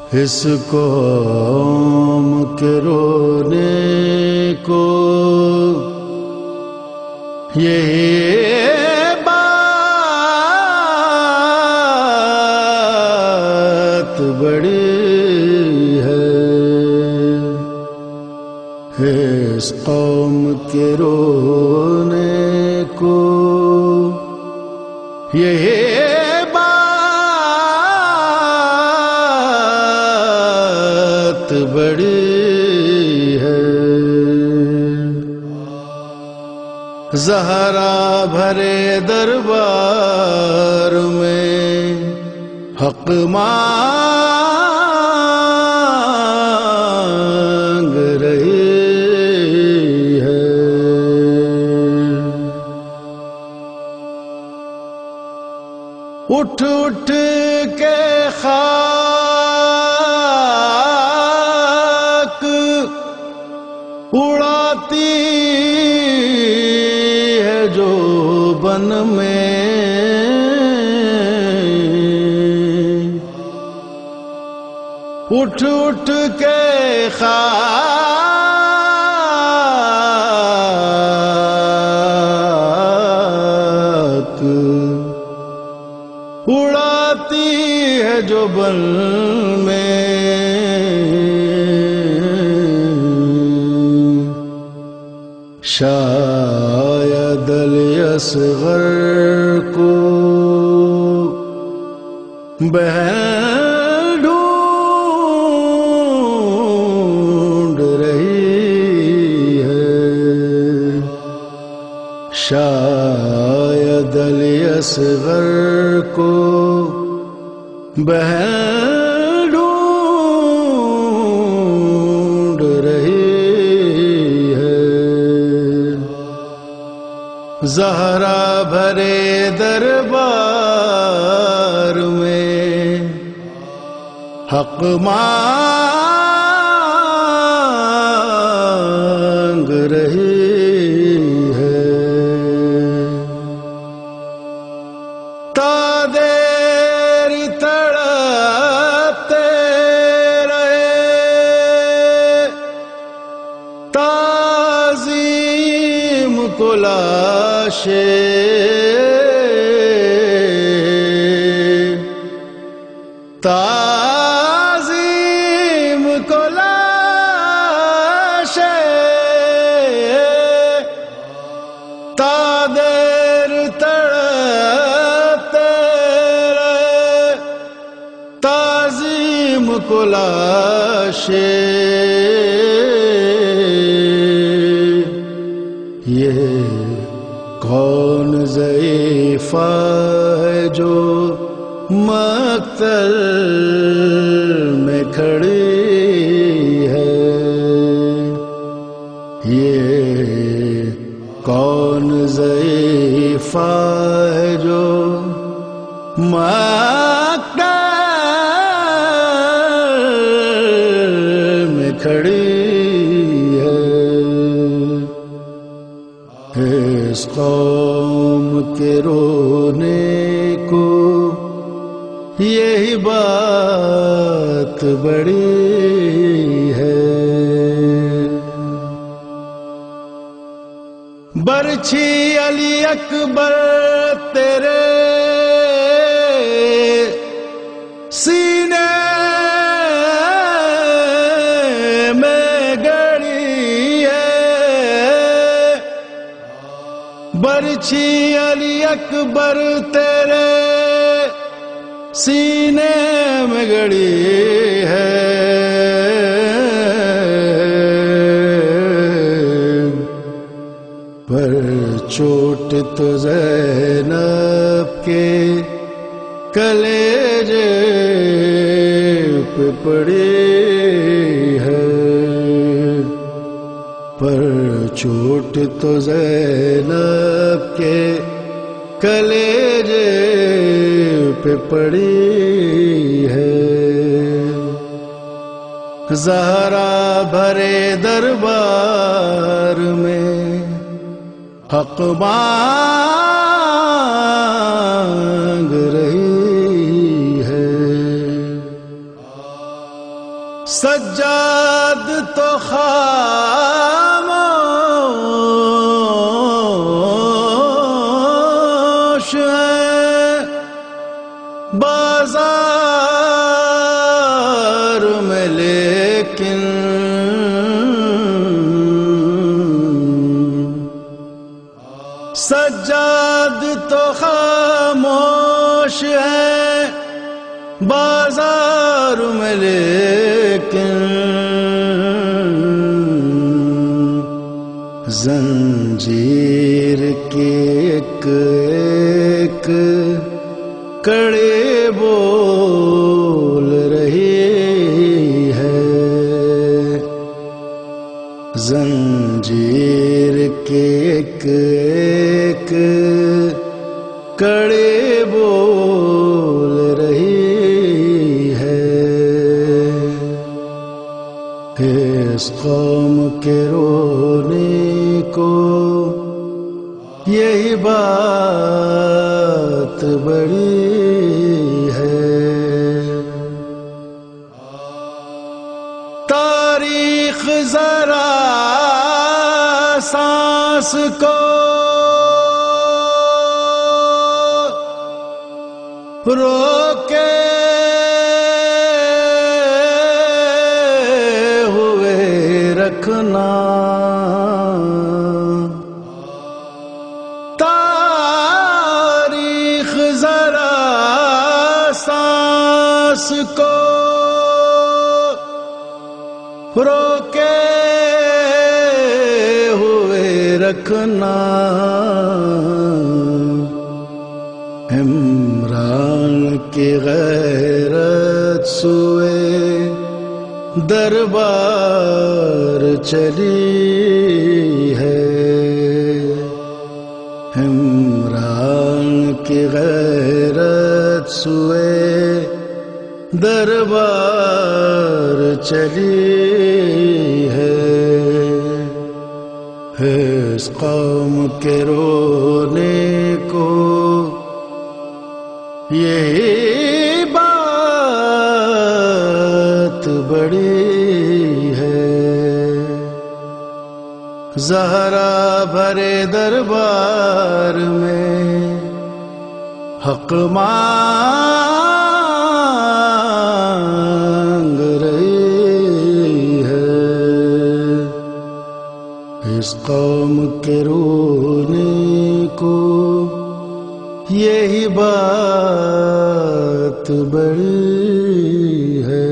اس قوم کے رونے کو یہی بات بڑی ہے، اس قوم کے رونے کو یہی بات بڑی ہے۔ زہرا بھرے دربار میں حق مانگ رہی ہے، اٹھ اٹھ کے خاک اڑاتی ہے جو بن میں، اٹھ اٹھ کے خاک اڑاتی ہے جو بن میں، شاید الاصغر کو بہن ڈھونڈ رہی ہے، شاید الاصغر کو بہن ڈھونڈ رہی ہے۔ زہرا بھرے دربار میں حق مانگ رہی ہے، تا دیر تڑپتے رہے، تعظیم کو تعظیم کو لاشے، تا دیر تڑپتے رہے، تعظیم کو لاشے، یہ کون ضعیفہ ہے جو مقتل میں کھڑی ہے، یہ کون ضعیفہ ہے جو مقتل میں کھڑی ہے۔ اس قوم کے رونے کو یہی بات بڑی ہے، برچھی علی اکبر تیرے سینے میں گڑی ہے، برچھی علی اکبر تیرے سینے میں گڑی ہے، پر چوٹ تو زینب کے کلیجے پہ پڑی ہے، پر چوٹ تو زینب کے کلیجے پہ پڑی ہے۔ زہرا بھرے دربار میں حق مانگ رہی ہے۔ سجاد تو خاموش ہے بازار میں، لیکن سجاد تو خاموش ہے بازار میں، لیکن زنجیر کی ایک ایک کڑی بول رہی ہے، زنجیر کی ایک ایک کڑی بول رہی ہے، اس قوم کے رونے کو یہی بات بڑی ہے۔ تاریخ ذرا سانس کو روکے ہوئے رکھنا، تاریخ ذرا سانس کو روکے ہوئے رکھنا، عمران کی غیرت سوئے دربار چلی ہے، عمران کی غیرت سوئے دربار چلی ہے، اس قوم کے رونے کو یہی بات بڑی ہے۔ زہرا بھرے دربار میں حق مانگ رہی ہے، اس قوم